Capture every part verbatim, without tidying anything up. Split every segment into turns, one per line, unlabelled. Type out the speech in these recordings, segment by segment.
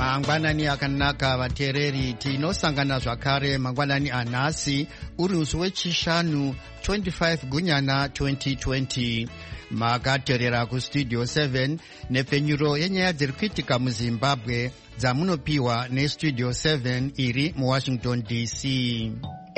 Mangwanani akanaka vateereri, tinosangana zvakare mangwanani anhasi uri musi wechishanu twenty-five gunyana twenty twenty. Makateerera kustudio seven nepfenyuro yenyaya dziri kuitika muZimbabwe dzamunopiwa nestudio seven iri muWashington D C.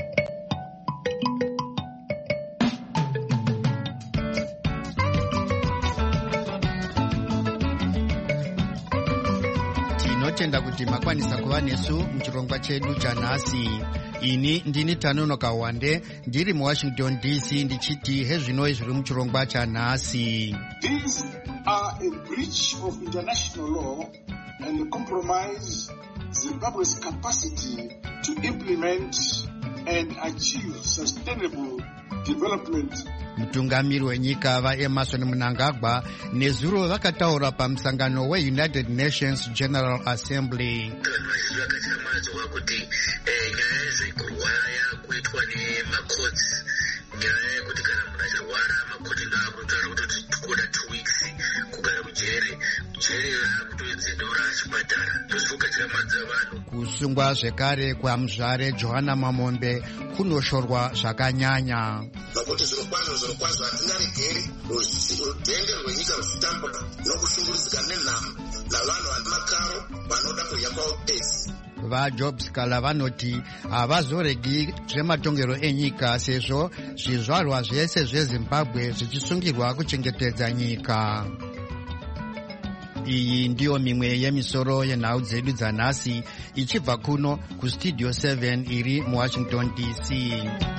Tinotenda kuti makwanisa kuva nesu muchirongwa chedu chanhasi. Ini ndini Tanonoka Wande ndiri muWashington D C ndichiti hezvinoi zviri muchirongwa chanhasi.
These are a breach of international law and compromise Zimbabwe's capacity to implement and achieve sustainable development.
Mutungamiri wenyika vaEmmerson Mnangagwa nezuro vakataura pamusangano weUnited Nations General Assembly. Kusungwa zvekare kwaMuzvare Johanna Mamombe kunoshorwa zvakanyanya.
Nokuti zvirokwazvo zvirokwazvo hatingaregeri rudhende rwenyika ruchitambwa nokushungurudzika nenhamo navanhu vane makaro vanoda kudya kwavo pesi.
VaJobs Kala vanoti havazoregi zvematongero enyika sezvo zvizvarwa zvese zveZimbabwe zvichisungirwa kuchengetedza nyika. Iyi ndiyo mimwe yemisoro yenhau dzedu dzanhasi ichibva kuno kustudio seven iri muWashington D C.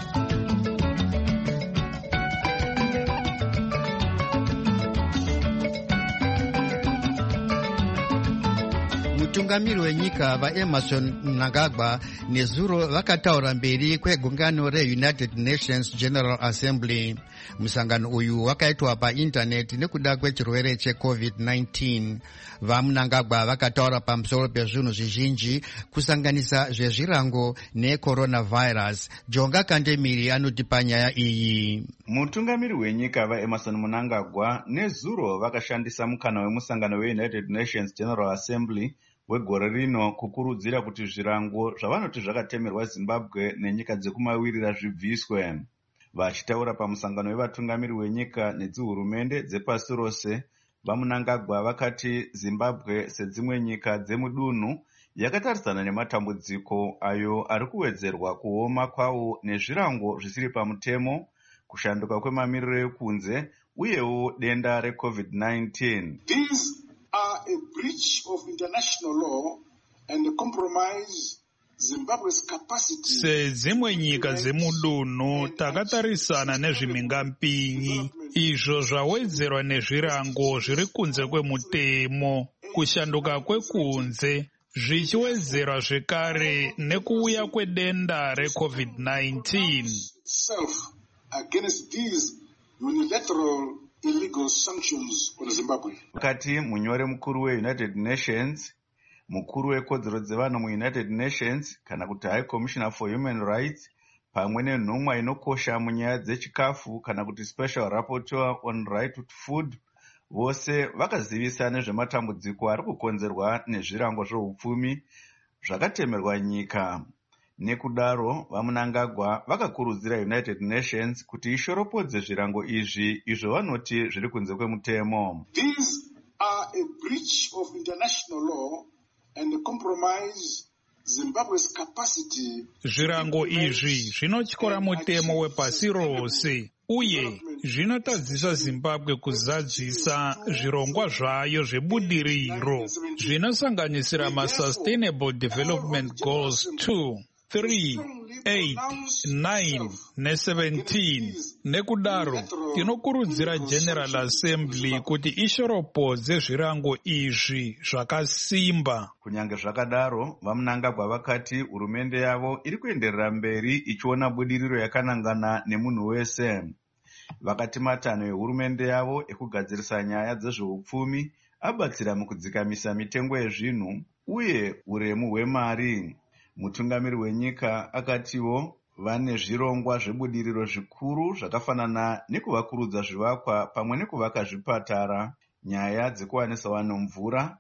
Mutungamiri wenyika vaEmmerson Mnangagwa nezuro vakataura mberi kwegungano reUnited Nations General Assembly. Musangano uyu wakaitwa paindaneti nekuda kwechirwere checovid nineteen. VaMnangagwa vakataura pamusoro pezvinhu zvizhinji kusanganisa zvezvirango necoronavirus. Jonga Kandemiri anoti panyaya iyi.
Mutungamiri wenyika vaEmmerson Mnangagwa nezuro vakashandisa mukana wemusangano weUnited Nations General Assembly wegore rino kukurudzira kuti zvirango zvavanoti zvakatemerwa Zimbabwe nenyika dzekumawirira zvibviswe. Vachitaura pamusangano wevatungamiri wenyika nedzihurumende dzepasi rose, vaMnangagwa vakati Zimbabwe sedzimwe nyika dzemudunhu yakatarisana nematambudziko ayo ari kuwedzerwa kuoma kwawo nezvirango zvisiri pamutemo, kushanduka kwemamiriro ekunze uyewo denda recovid nineteen.
These are a breach of international law and compromise Zimbabwe's capacity.
Sedzimwe nyika dzemudunhu takatarisana nezvimingampinyi izvo zvawedzerwa nezvirango zviri kunze kwemutemo, kushanduka kwekunze zvichiwedzerwa zvekare nekuuya kwedenda recovid nineteen.
Self against these unilateral illegal sanctions on Zimbabwe.
Wakati munyori mukuru weUnited Nations, mukuru wekodzero dzevanhu muUnited Nations kana kuti High Commissioner for Human Rights pamwe nenhumwa inokosha munyaya dzechikafu kana kuti Special Rapporteur on Right to Food vose vakazivisa nezvematambudziko ari kukonzerwa nezvirango zveupfumi zvakatemerwa nyika. Nekudaro vaMnangagwa vakakurudzira United Nations kuti ishoropodze zvirango izvi izvo vanoti zviri kunze kwemutemo.
These are a breach of international law and compromise Zimbabwe's capacity.
Zvirango izvi zvinotyora mutemo wepasi rose uye zvinotadzisa Zimbabwe kuzadzisa zvirongwa zvayo zvebudiriro zvinosanganisira maSustainable Development Goals two, three, eight, nine neseventeen. Nekudaro tinokurudzira General Assembly kuti ishoropodze zvirango izvi zvakasimba.
Kunyange zvakadaro, vaMnangagwa vakati hurumende yavo iri kuenderera mberi ichiona budiriro yakanangana nemunhu wese. Vakati matanho ehurumende yavo ekugadzirisa nyaya dzezveupfumi abatsira mukudzikamisa mitengo yezvinhu uye uremu hwemari. Mutungamiri wenyika akatiwo vane zvirongwa zvebudiriro zvikuru zvakafanana nekuvakurudza zvivakwa pamwe nekuvaka zvipatara, nyaya dzekuwanisa vanhu mvura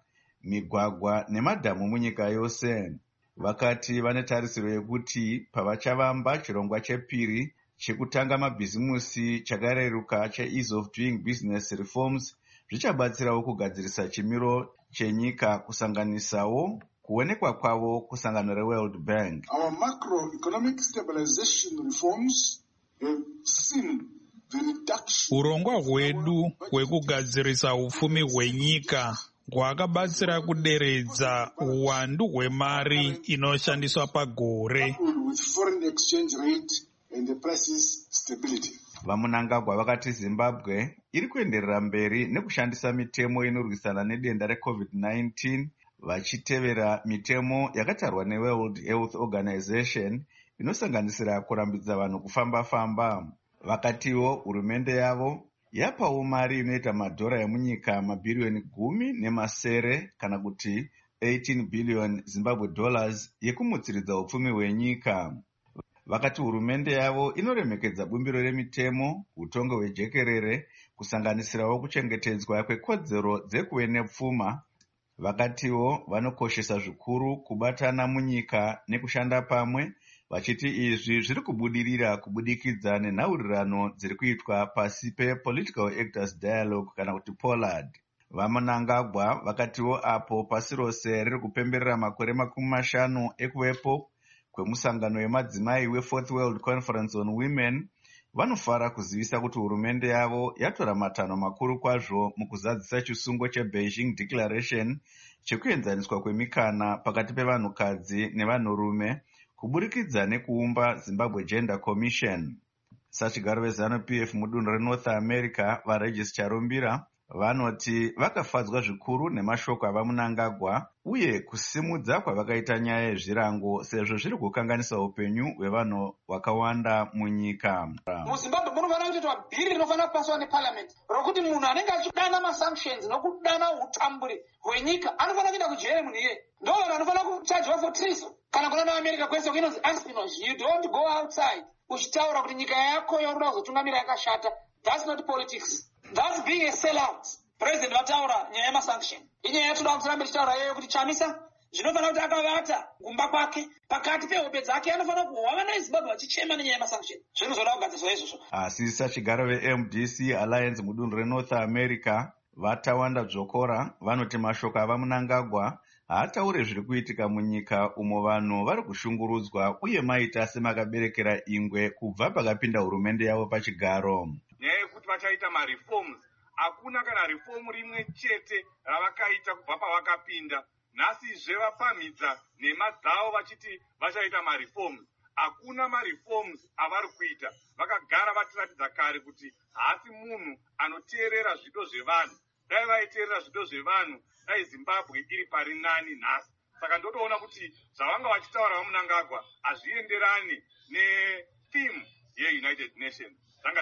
migwagwa nemadhamu munyika yose. Vakati vane tarisiro yekuti pavachavamba chirongwa chepiri chekutanga mabhizimusi chakareruka che-ease of doing business reforms, zvichabatsirawo kugadzirisa chimiro chenyika kusanganisawo kuonekwa kwavo kusangano reWorld Bank.
Our macroeconomic stabilization reforms have seen the reduction.
Urongwa hwedu hwekugadzirisa ufumi hwenyika hwakabatsira kuderedza uwandu hwemari inoshandiswa pagore.
With foreign exchange rate and the prices stability.
Vamunangagwa vakati Zimbabwe iri kuenderera mberi nekushandisa mitemo inorwisana nedenda recovid nineteen vachitevera mitemo yakatarwa neWorld Health Organization inosanganisira kurambidza vanhu kufamba-famba. Vakatiwo hurumende yavo yapawo mari inoita madhora emunyika mabhiriyoni gumi nemasere kana kuti eighteen billion Zimbabwe dollars yekumutsiridza upfumi hwenyika. Vakati hurumende yavo inoremekedza bumbiro remitemo, utongo hwejekerere, kusanganisirawo kuchengetedzwa kwekodzero dzekuve nepfuma. Vakatiwo vanokoshesa zvikuru kubatana munyika nekushanda pamwe, vachiti izvi zviri kubudirira kubudikidza nenhaurirano dziri kuitwa pasi pe-Political Actors Dialogue kana kuti POLAD. Vamunangagwa vakatiwo apo pasi rose riri kupemberera makore makumi mashanu ekuvepo kwemusangano wemadzimai weFourth World Conference on Women, vanofara kuzivisa kuti hurumende yavo yatora matanho makuru kwazvo mukuzadzisa chisungo cheBeijing Declaration chekuenzaniswa kwemikana pakati pevanhukadzi nevanhurume kuburikidza nekuumba Zimbabwe Gender Commission. Sachigaro veZANU-P F mudunhu reNorth America vaRegis Charumbira vanoti vakafadzwa zvikuru nemashoko avamunangagwa uye kusimudza kwavakaita nyaya yezvirango sezvo zviri kukanganisa upenyu hwevanhu vakawanda munyika.
MuZimbabwe munofanira kuitwa bhiri rinofanira kupaswa neparliament rokuti munhu anenge achidana masanctions nokudana utamburi hwenyika anofanira kuenda kujere munhu iye. Ndo vanhu anofanira kuchajwa for treason. Kana kuna naAmerica kwese kunonzi espionage, you don't go outside uchitaura kuti nyika yako yoruda kuzotungamira yakashata. That's not politics. That's being a sellout. President vataura nyaya yemasanction. Inyaya yatoda kurambe tichitaura yeyo kuti Chamisa zvinofanira kuti akavata gumba kwake pakati pehope dzake anofanira kuhwava naeZimbabwe vachichema nenyaya yemasanction. Zvinozoda kugadzirwa izvozvo.
Asi sachigaro veM D C Alliance mudunhu reNorth America vatawanda dzvokora vanoti mashoko avamunangagwa haataure zviri kuitika munyika umo vanhu vari kushungurudzwa uye maita semakaberekera ingwe kubva pakapinda hurumende yavo pachigaro.
Nyaya yekuti vachaita mareforms, hakuna kana reform rimwe chete ravakaita kubva pavakapinda. Nhasizve vapamhidza nhema dzavo vachiti vachaita mareforms. Hakuna mareforms avari kuita. Vakagara vatiratidza kare kuti haasi munhu anoteerera zvido zvevanhu. Dai vaiteerera zvido zvevanhu, dai Zimbabwe iri pari nani nhasi. Saka ndotoona kuti zvavanga vachitaura vamunangagwa hazvienderani netheme yeUnited Nations.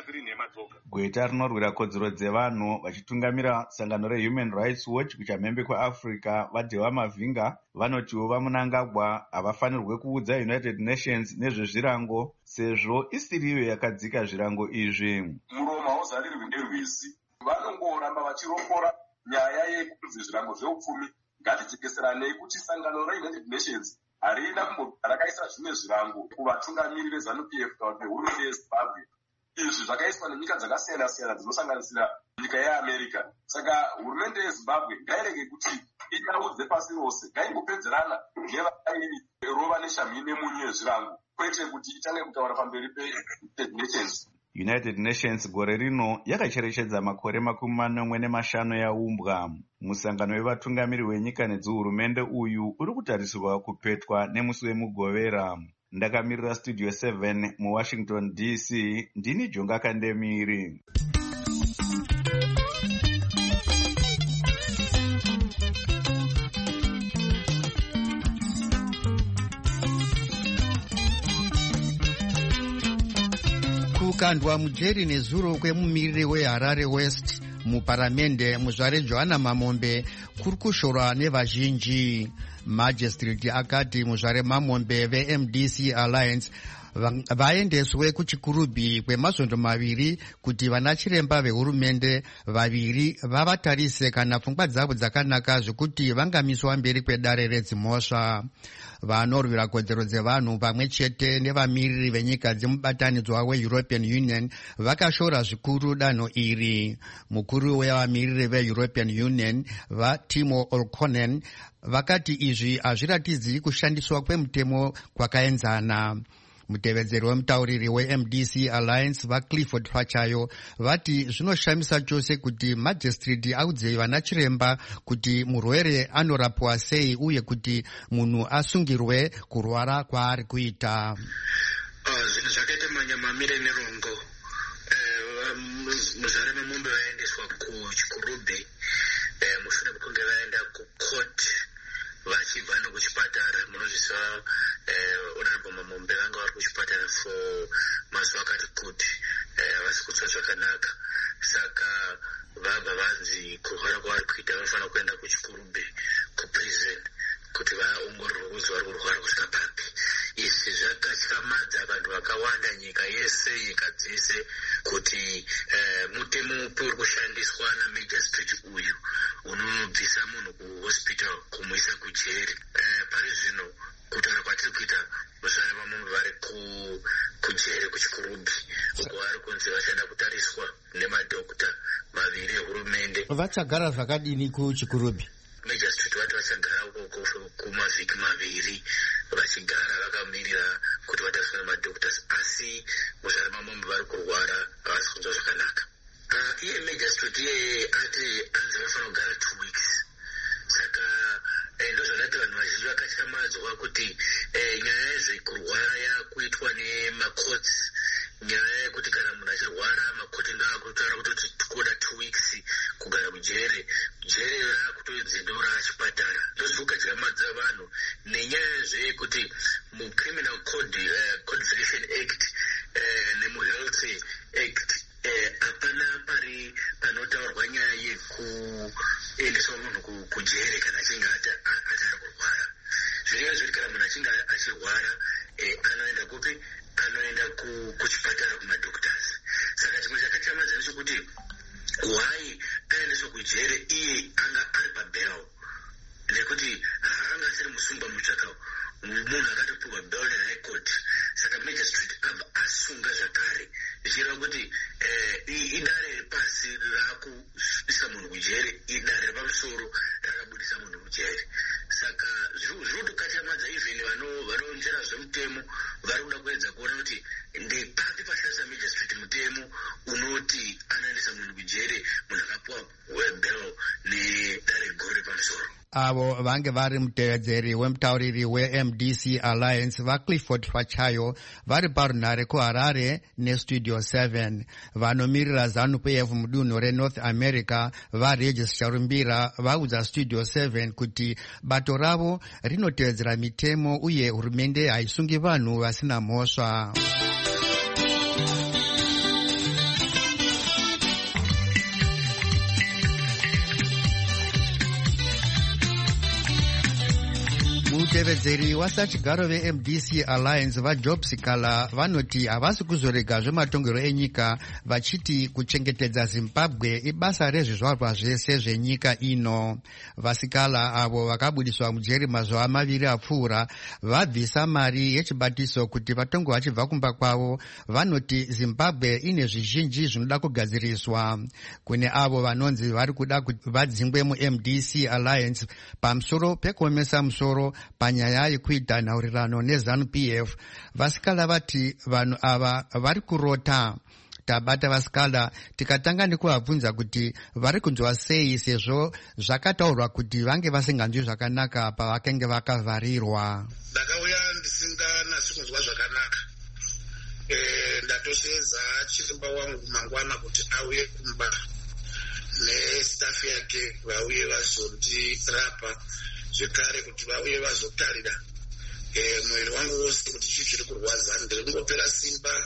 Gweta rinorwira kodzero dzevanhu vachitungamira sangano reHuman Rights Watch kuchamhembe kweAfrica vadhewa mavhinga vanotiwo vamunangagwa havafanirwe kuudza United Nations nezvezvirango sezvo isiriyo yakadzika zvirango izvi.
Muromo hauzarirwi nerwizi. Vanongoramba vachirokora nyaya yekuudza zvirango zveupfumi. Ngatidzikiseranei kuti sangano reUnited Nations harina kumbogara rakaisa zvimwe zvirango kuvatungamiri veZANU-P F kana kuti hurumende yeZimbabwe. Izvi zvakaiswa nenyika dzakasiyana siyana dzinosanganisira nyika yeAmerica. Saka hurumende yeZimbabwe ngairege kuti inyaudze pasi rose, ngaingopedzerana nevakairova neshamhi nemunyu yezvirango, kwete kuti itange kutaura pamberi peUnited Nations.
United Nations gore rino yakacherechedza makore makumi manomwe nemashanu yaumbwa. Musangano wevatungamiri wenyika nedzihurumende uyu uri kutarisirwa kupetwa nemusi wemugovera. Ndakamirira Studio seven muWashington D C, ndini Jonga Kandemiri.
Kukandwa mujeri nezuro kwemumiriri weHarare West muparamende muzvare Johanna Mamombe kuri kushorwa nevazhinji. Magistrate akati muzvare Mamombe veM D C Alliance vaendeswe kuchikurubhi kwemazondo maviri kuti vana chiremba vehurumende vaviri vavatarise kana pfungwa dzavo dzakanaka zvekuti vangamiswa mberi kwedare redzimhosva. Vanorwira kodzero dzevanhu pamwe chete nevamiriri venyika dzemubatanidzwa weEuropean Union vakashora zvikuru danho iri. Mukuru wevamiriri veEuropean Union vaTimo O'Connell vakati izvi hazviratidzi kushandiswa kwemutemo kwakaenzana. Mutevedzeri wemutauriri weM D C Alliance vaClifford Pachayo vati zvinoshamisa chose kuti magistrate audze vana chiremba kuti murwere anorapwa sei uye kuti munhu asungirwe kurwara kwaari kuita.
Zvinhu zvakaita manyamamire nerongo muzvare memombe vaendeswa kuchikurubhi mushure mekunge vaenda kucourt vachibva nokuchipatara. Munozviziva honorable Mamombe vanga vari kuchipatara for mazuva akati kuti havasi kutsva zvakanaka, saka vabva vanzi kurwara kwavari kuita vanofanira kuenda kuchikurubhi kuprison kuti vaongororwe kunzi vari kurwara kusvika papi. Izvi zvakatyamadza vanhu vakawanda nyika yese, nyika dzese, kuti mutemo upi uri kushandiswa namajistrate uyu unobvisa munhu kuhospital kumuisa kujeri. Pari zvino kutaura kwatiri kuita muzvare vamombe vari kujeri kuchikurubhi uko vari kunzi vachada kutariswa nemadhokota maviri ehurumende.
Vachagara zvakadini kuchikurubhi?
Magistrate vati vachagara ukoko kumavhiki maviri vachigara vakamirira kuti vatariswe nemadhoktors, asi muzvare vamombe vari kurwara havasi kunzwa zvakanaka. Iye magistrate iyeye ati anzi vanofanira kugara two weeks. Saka ndozvadati vanhu vazhinji vakatyamadza kuti nyaya yezvekurwara yakuitwa nemacourts, nyaya yekuti kana munhu achirwara makoti ndakutaura kuti tikoda two weeks kugara kujere, jere rakutodzindora achipatara. Ndozvikatyamadza vanhu nenyaya zvekuti mucriminal code uh, codification act uh, nemuhealth act hapana uh, pari panotaurwa nyaya yekuendeswa munhu kujere kana achinge atari kurwara. Zvinenge zviri kana munhu achinge achirwara anoenda kupi? Anoenda kuchipatara kumadhoktors. Saka chimwe chakatyamadza ndechekuti why aendeswa kujere iye anga ari pabhel, nekuti anga asiri musungwa mutsvaka munhu akatopiwa bhel neHigh Court. Saka magistrate abva asunga zvakare zvichireva kuti idare repasi rakuisa munhu kujere, idare repamusoro rakabudisa munhu kujere. Saka zviri kutokatyamadza even vanoonjera zvemutemo vari kuda kuedza kuona kuti ndepapi pashandisa magistrate mutemo unoti anoendesa munhu kujere munhu akapiwa bhel nedare guru repamusoro.
Avo vange vari mutevedzeri wemutauriri weM D C Alliance vaClifford Pachayo vari parunhare kuHarare nestudio seven. Vanomirira ZANU-P F mudunhu reNorth America vaRegis Charumbira vaudza studio seven kuti bato ravo rinotevedzera mitemo uye hurumende haisungi vanhu vasina mhosva. Mutevedzeri wasachigaro veM D C Alliance vaJob Sikala vanoti havasi kuzorega zvematongero enyika vachiti kuchengetedza Zimbabwe ibasa rezvizvarwa zvese zvenyika ino. Vasikala avo vakabudiswa mujeri mazuva maviri apfuura vabvisa mari yechibatiso kuti vatongo vachibva kumba kwavo. Vanoti Zimbabwe ine zvizhinji zvinoda kugadziriswa. Kune avo vanonzi vari kuda kuti vadzingwe muM D C Alliance pamusoro pekuomesa musoro panyaya yekuita nhaurirano neZANU-P F, vasikala vati vanhu ava vari kurota. Tabata vasikala tikatanga nekuvabvunza kuti vari kunzwa sei sezvo zvakataurwa kuti vange vasinganzwi zvakanaka pavakenge vakavharirwa.
Ndakauya ndisinganasi kunzwa zvakanaka. Ndatoseza chiremba wangu mangwana kuti auye kumba nestaff yake vauye vazondirapa zvekare kuti vauye vazotarira mwiri wangu wose kuti chii chiri kurwadza. Ndiri kungopera simba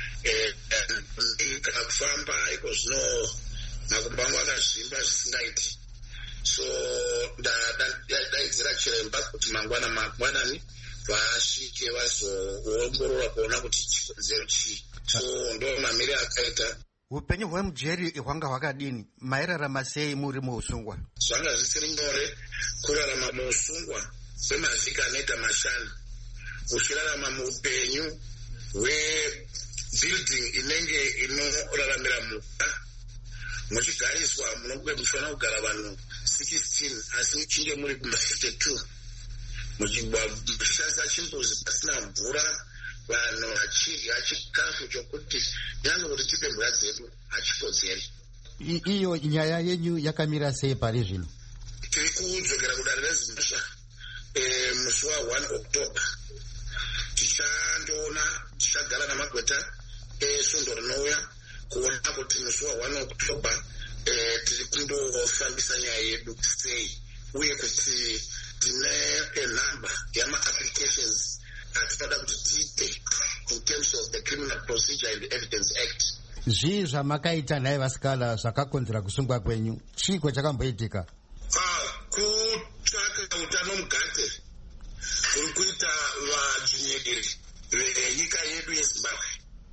ndikafamba iko zvino makumbo angu akazvimba zvisingaiti. So daidzira chiremba kuti mangwana mangwanani
vasvike vazoongorora kuona kuti chikonzero chii. So ndo mamiri akaita.
Upenyu hwemujeri hwanga hwakadini? Mairarama sei muri muusungwa?
Zvanga zvisiri nyore kurarama muusungwa kwemavhiki anoita mashanu, uchirarama muupenyu hwebuilding inenge inoraramira mhuka, muchigariswa munofanira kugara vanhu sixteen asi muchinge muri kuma fifty-two, muchishandisa chimbuzi pasina mvura, vanhu vachidya chikafu chokuti nyange kuti tipe mvura dzedu hachikodzeri.
Iyo nyaya yenyu yakamira sei pari zvino?
Tiri kudzokera kudare rezimusha musi wa one October. Tichandoona, tichagara namagweta esundo rinouya kuona kuti musi wa one October tiri kundofambisa nyaya yedu sei, uye kuti tine enumber yama-applications atinoda kuti tiite in terms of the Criminal Procedure and the Evidence Act.
Zvii zvamakaita nhai vasikala zvakakonzera kusungwa kwenyu? Chiko chakamboitika?
Kutsvaka utano mugate kuri kuita vadzvinyiriri venyika yedu yeZimbabwe,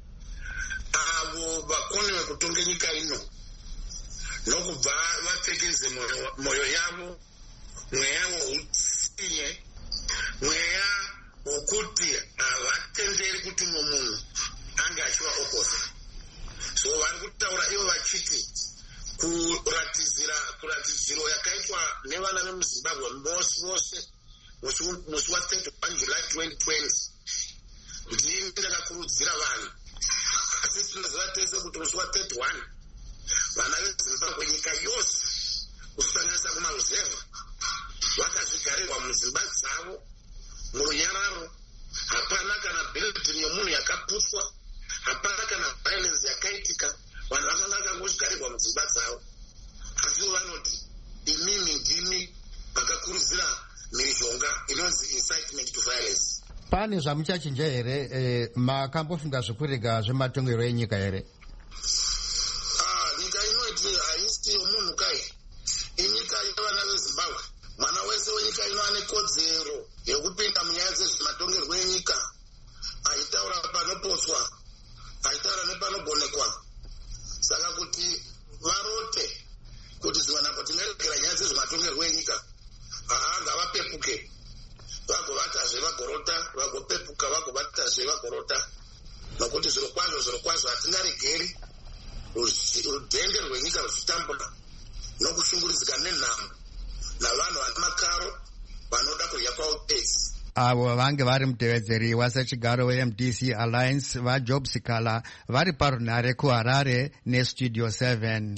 avo vakoni vekutonge nyika ino, nokubva vapfekeze mwoyo yavo, mweya woutsinye, mweya wokuti havatenderi kuti mumwe munhu ange achiva oposa. So vari kutaura ivo vachiti kuratizira kuratidziro yakaitwa nevana vemuZimbabwe vose vose musi wa thirty-one July twenty twenty ndini ndakakurudzira vanhu, asi tinoziva tese kuti musi wa thirty-one vana veZimbabwe nyika yose kusanganisa kumaruzevha vakazvigarirwa mudzimba dzavo murunyararo. Hapana kana building yomunhu yakapuswa, hapana kana violence yakaitika, vanhu vakanga vakangozvigarirwa mudzimba dzavo. Asi vanoti inini ndini vakakurudzira mhirizhonga inonzi incitement to violence.
Pane zvamuchachinja here? Eh, makambofunga zvekurega zvematongero enyika here?
Ah, nyika inoti haisi yomunhu kai, inyika yevana veZimbabwe. Mwana wese wenyika ino ane kodzero yekupinda munyaya dzezvematongerwo enyika, achitaura panoposwa, achitaura nepanogonekwa. Saka kuti varote kuti zivanako tingaregera nyaya dzezvematongerwo enyika, haa ngavapepuke, vagovatazve vagorota, vagopepuka vagovatazve vagorota, nokuti zviro kwazvo zviro kwazvo hatingaregeri rudhende rwenyika ruchitambura nokushungurudzika nenhamo navanhu vane makaro vanoda kudya kwavo pesi.
Avo vange vari mutevedzeri wasechigaro we-M D C Alliance vaJob Sikala vari parunhare kuHarare neStudio seven.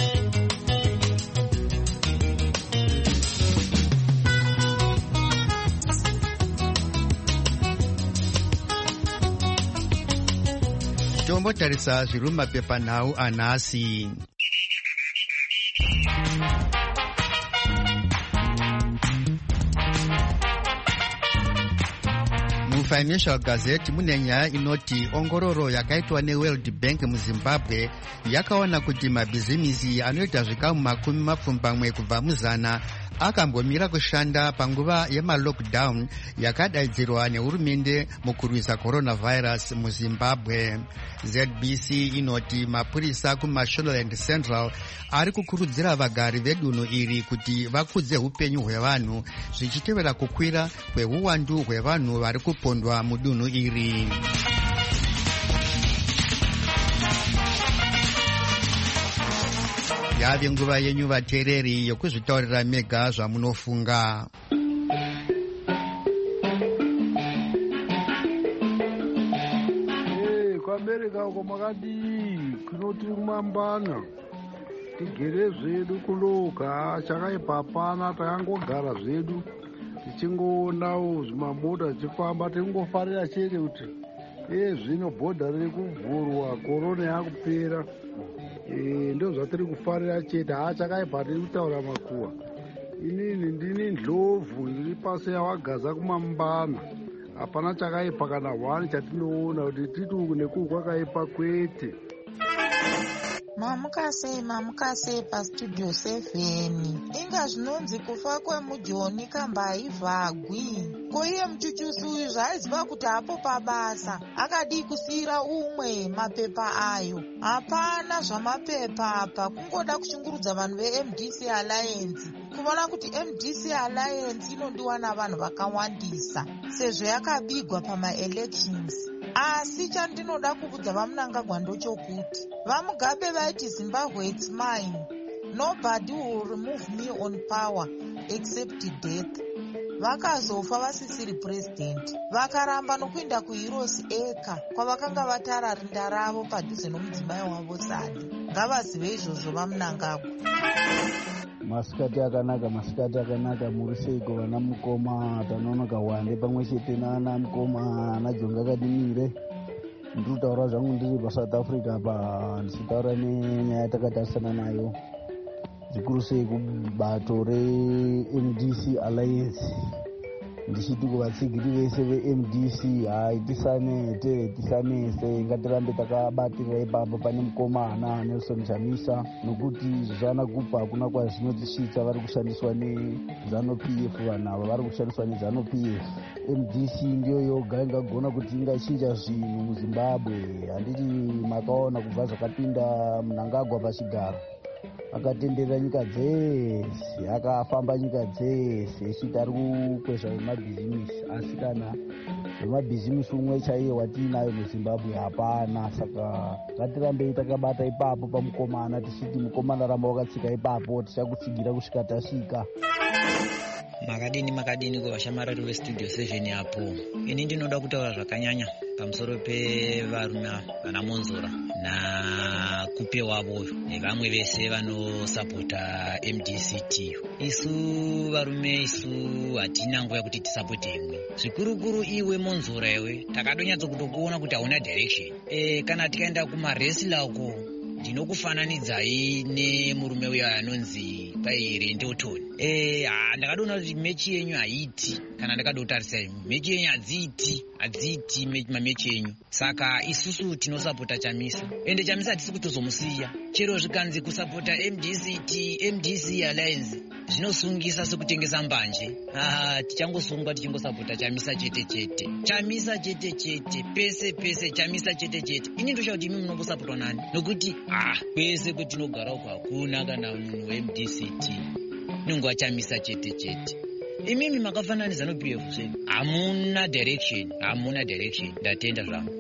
Tombotarisa zviri mumapepanhau anhasi. Financial Gazette mune nyaya inoti ongororo yakaitwa neWorld Bank muZimbabwe yakaona kuti mabhizimisi anoita zvikamu makumi mapfumbamwe kubva muzana akambomira kushanda panguva yemalockdown yakadaidzirwa nehurumende mukurwisa coronavirus muZimbabwe. Z B C inoti mapurisa kuMashonaland Central ari kukurudzira vagari vedunhu iri kuti vakudze upenyu hwevanhu zvichitevera kukwira kwehuwandu hwevanhu vari kupondwa mudunhu iri. Yave nguva yenyu vateereri yokuzvitaurira mega zvamunofunga.
Hey, kwaMerika uko makadii kunoti kumambana tigere zvedu kuloka chakaipa hapana, takangogara zvedu tichingoonao zvimamota zvichifamba tingofarira chete kuti e zvino bhodha riri kuvhurwa, korona yakupera. Eh, ndo zvatiri kufarira chete, haachakaipa tiri kutaura makuwa. Inini ndini ndlovu ndiri pasi yawagaza kumambana, hapana chakaipa kana hwani chatinoona kuti titi uku nekuku kwakaipa kwete.
Mamukasei mamukasei pastudio seven. Inga zvinonzi kufa kwemujoni kambaivhagwi. Ko iye muchuchusi uyu zvaiziva kuti hapo pabasa akadii kusiyira umwe mapepa ayo. Hapana zvamapepa apa, kungoda kushungurudza vanhu veM D C Alliance kuona kuti M D C Alliance inondiwa navanhu vakawandisa sezvo yakabigwa pamaelections. Asi chandinoda kuvudza vamunangagwa ndochokuti vamugabe vaiti Zimbabwe it's mine, nobody will remove me on power except death. Vakazofa vasisiri president, vakaramba nokuenda kuHeroes eka kwavakanga vatara rinda ravo padhuze nomudzimai wavo Sadi. Ngavazive izvozvo vamunangagwa.
Masikati akanaka, masikati akanaka. Muri seiko vana mukoma tanonoka wande pamwe chete nana mukoma najonga kadimire. Ndiri kutaura zvangu ndiri paSouth Africa pa ndichitaura nenyaya takatarisana nayo zvikuru sei kubato reM D C Alliance. Ndichiti kuvatsigiri vese veM D C hai tisanete tisanese, ngatirambe takabatira ipapo pane mukomana Nelson Chamisa, nokuti zvana kupa hakuna kwazvinotisvitsa. Vari kushandiswa neZanu P F, vanhu ava vari kushandiswa neZanu P F. M D C ndiyo yoga ingagona kuti ingachinja zvinhu muZimbabwe. Handiti makaona kubva zvakapinda Mnangagwa pachigaro, akatenderera nyika dzese, akafamba nyika dzese echiti ari kukwezva vemabhizimisi. Asi kana vemabhizimisi umwe chaiye watiinayo muZimbabwe hapana. Saka ngatirambei takabata ipapo pamukomana, tichiti mukomana ramba wakatsika ipapo, tichakutsigira kusvika tasvika.
Makadini makadini kuvashamarari vestudio seven apo. Ini ndinoda kutaura zvakanyanya pamusoro pevarume vana Monzora naKupe wavoyo nevamwe vese vanosapota M D C T. Isu varume isu hatina nguva yekuti tisapote imwe. Zvikurukuru iwe Monzora iwe takadonyatso kutokuona kuti hauna direction. E, kana tikaenda kumaresila uko ndinokufananidzai nemurume uya anonzi pai Rendotoni. Eh, ndakadona kuti mechi yenyu haiti, kana ndakadotarisa mechi yenyu hadziiti, hadziiti mamechi yenyu. Saka isusu tinosapota Chamisa. Ende Chamisa hatisi kutozomusiya. Chero zvikanzi kusapota M D C T, M D C Alliance zvinosungisa sekutengesa mbanje. Ah, tichangosungwa tichingosapota Chamisa chete chete. Chamisa chete chete, pese pese Chamisa chete chete. Ini ndosha kuti imi munombosapotwa nani? Nokuti ah, kwese kwetinogara uko hakuna kana munhu weM D C T. Nungu Chamisa chete chete. Imimi makafananiza no P F zvenyu. Hamuna direction, hamuna direction. Ndatenda zvangu.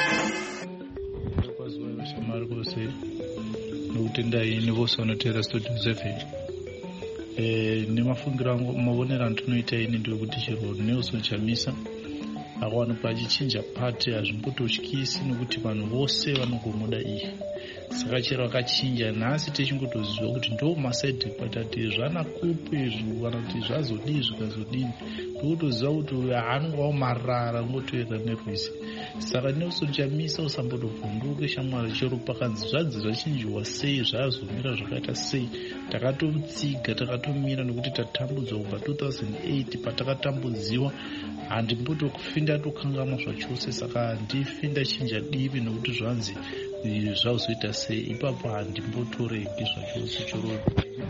Kwaziwa vashamari kose nokutenda ini vose vanotera studio seven. Eh, nemafungira angu mavonera andinoita ini ndekuti chero Nelson Chamisa akawanikwa achichinja pati hazvimbototyisi nokuti vanhu vose vanogomoda iye. Saka chero akachinja nhasi tichingotoziva kuti ndo maside patati zvana Kupe izvo kana kuti zvazodii zvikazodini ndokutoziva kuti uyu haanongawo marara ngotoenda nerwizi. Saka Nelson Chamisa usambotobvunduke shamwari, chero pakanzi zvadzi zvachinjiwa sei zvazomira zvakaita sei takatomutsiga takatomira nokuti tatambudzwa kubva two thousand eight patakatambudziwa. Handimbotokufinda tokangamwa zvachose, saka handifi ndachinja divi nokuti zvanzi zvauzoita sei. Ipapo handimbotoreki zvachose chero.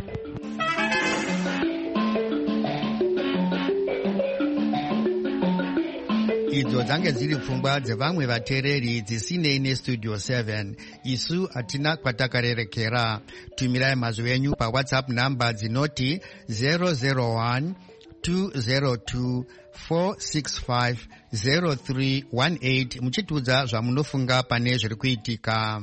Idzo dzange dziri pfungwa dzevamwe vateereri dzisinei nestudio seven. Isu hatina kwatakarerekera. Tumirai mazwi enyu paWhatsApp namba dzinoti zero zero one two zero two four six five zero three one eight muchitudza zvamunofunga pane zviri kuitika.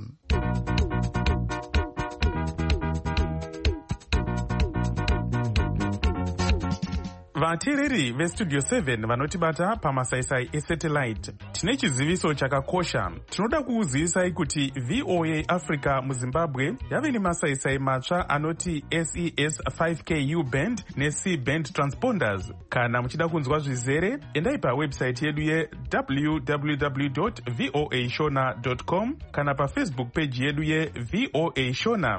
Vateereri vestudio seven vanotibata pamasaisai esatellite, tine chiziviso chakakosha. Tinoda kukuzivisai kuti V O A Africa muZimbabwe yave nemasaisai matsva anoti S E S five K U band neC band transponders. Kana muchida kunzwa zvizere, endai pawebsite yedu ye w w w dot voa shona dot com kana pafacebook page yedu ye V O A Shona.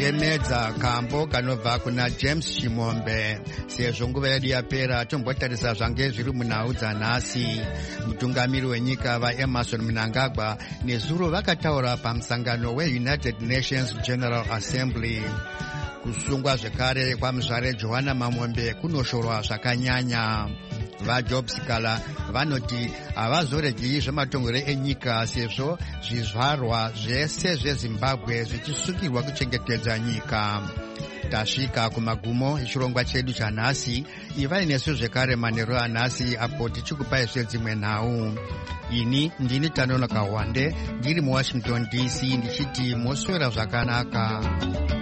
tichemedza kambo kanobva kuna James Chimombe. Sezvo nguva yedu yapera, tombotarisa zvange zviri munhau dzanhasi. Mutungamiri wenyika vaEmerson Mnangagwa nezuro vakataura pamusangano weUnited Nations General Assembly. Kusungwa zvekare kwamuzvare Johanna Mamombe kunoshorwa zvakanyanya. VaJob Sikala vanoti havazoregi zvematongero enyika sezvo zvizvarwa zvese zveZimbabwe zvichisungirwa kuchengetedza nyika. Tasvika kumagumo echirongwa chedu chanhasi. Ivai nesu zvekare manheru anhasi apo tichikupai dzimwe nhau. Ini ndini Tanonoka Wande ndiri muWashington D C ndichiti moswera zvakanaka.